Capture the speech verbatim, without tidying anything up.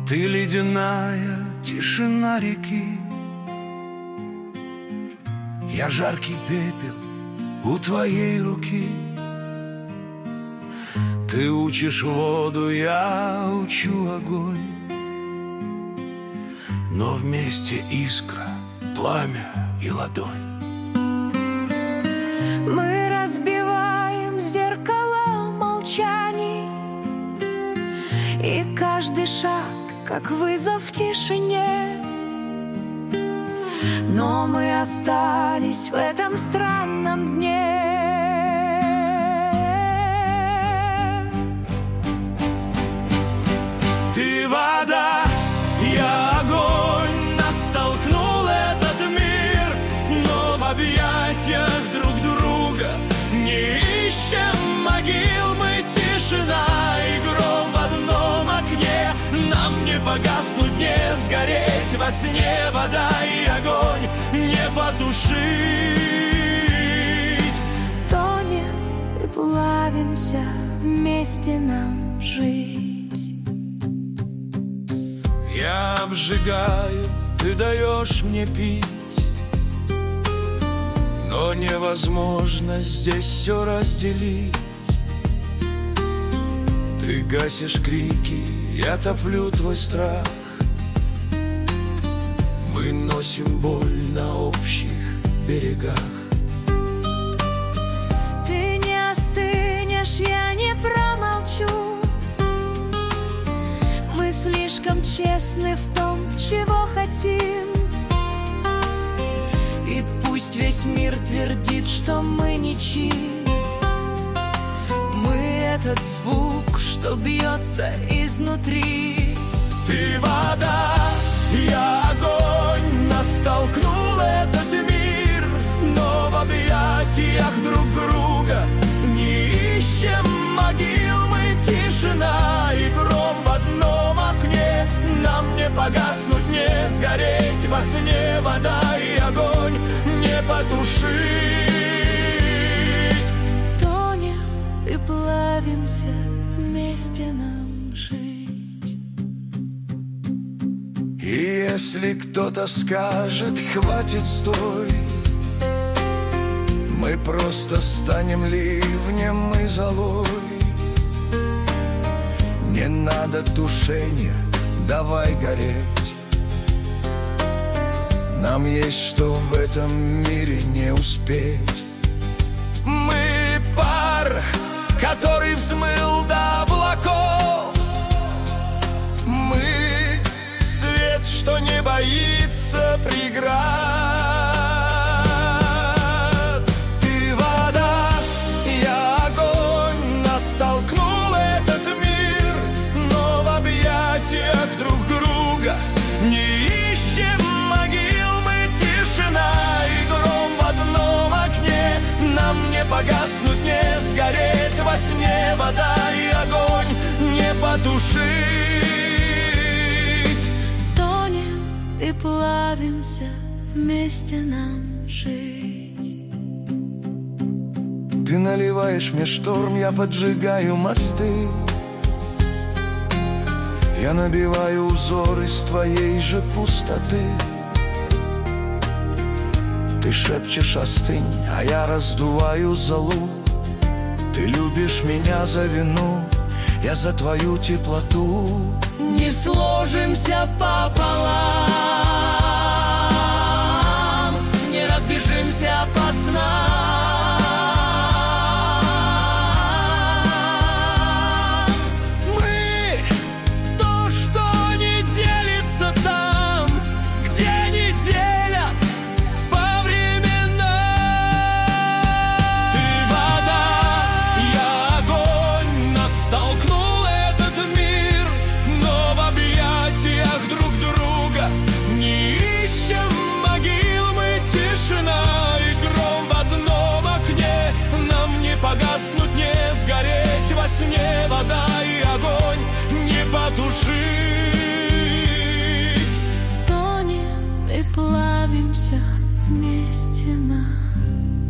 Ты ледяная тишина реки, я жаркий пепел у твоей руки. Ты учишь воду, я учу огонь, но вместе искра, пламя и ладонь. Мы разбиваем зеркала молчаний, и каждый шаг как вызов в тишине. Но мы остались в этом странном дне. Ты вода, я огонь, нас столкнул этот мир, но в объятиях друг друга не ищем могил. Мы тишина и гром в одном окне, нам не погаснуть, не сгореть во сне. Вода и огонь не потушить. Тонем и плавимся, вместе нам жить. Я обжигаю, ты даешь мне пить, но невозможно здесь все разделить. Ты гасишь крики, я топлю твой страх. Мы носим боль на общих берегах. Ты не остынешь, я не промолчу. Мы слишком честны в том, чего хотим. И пусть весь мир твердит, что мы ничьи, мы этот звук, что бьется изнутри. Ты вода, я огонь, нас столкнул этот мир, но в объятиях друг друга не ищем могил. Мы тишина и гром в одном окне, нам не погаснуть, не сгореть во сне. Вода и огонь не потушить. Тонем и плавимся, вместе нам жить. И если кто-то скажет «хватит, стой», мы просто станем ливнем и золой. Не надо тушения, давай гореть. Нам есть что в этом мире не успеть. Мы пар, который взмыл до облаков. Мы свет, что не боится преград. Ты вода, я огонь, нас столкнул этот мир, но в объятиях друг друга не ищем могил. Мы тишина и гром в одном окне, нам не погаснуть, не сгореть во сне. Вода и огонь не потушить. Тонем и плавимся, вместе нам жить. Ты наливаешь мне шторм, я поджигаю мосты. Я набиваю узор из твоей же пустоты. Ты шепчешь «остынь», а я раздуваю золу. Ты любишь меня за вину, я за твою теплоту. Не сложимся пополам, не разбежимся по снам. Мы то, что не делится там, где не делят по временам. Ты вода, я огонь, нас столкнул этот мир, но в объятиях друг друга не ищем могил. Мы тишина и гром в одном окне, нам не погаснуть, не сгореть во сне. Вода и огонь не потушить. Тонем и плавимся, вместе нам